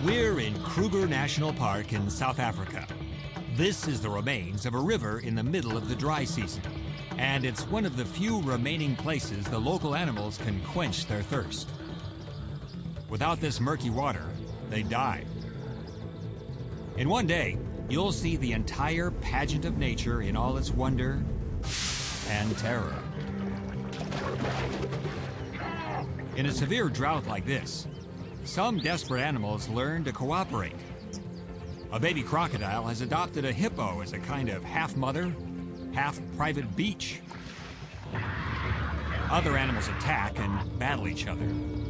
We're in Kruger National Park in South Africa. This is the remains of a river in the middle of the dry season, and it's one of the few remaining places the local animals can quench their thirst. Without this murky water, they die. In one day, you'll see the entire pageant of nature in all its wonder and terror. In a severe drought like this, some desperate animals learn to cooperate. A baby crocodile has adopted a hippo as a kind of half-mother, half-private beach. Other animals attack and battle each other.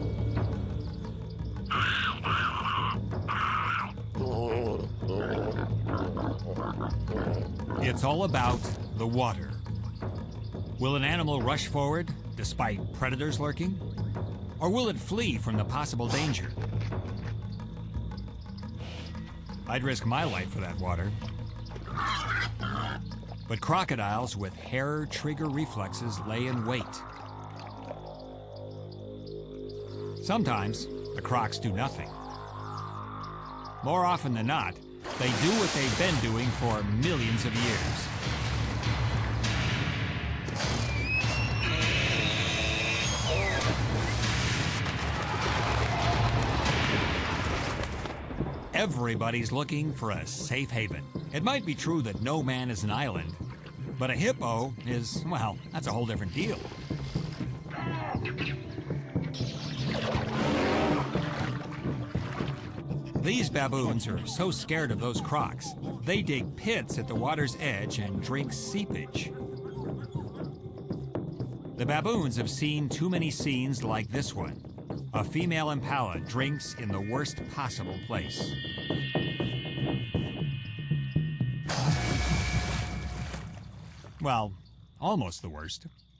It's all about the water. Will an animal rush forward despite predators lurking? Or will it flee from the possible danger? I'd risk my life for that water. But crocodiles with hair trigger reflexes lay in wait. Sometimes the crocs do nothing. More often than not, they do what they've been doing for millions of years. Everybody's looking for a safe haven. It might be true that no man is an island, but a hippo is, well, that's a whole different deal. These baboons are so scared of those crocs, they dig pits at the water's edge and drink seepage. The baboons have seen too many scenes like this one. A female impala drinks in the worst possible place. Well, almost the worst.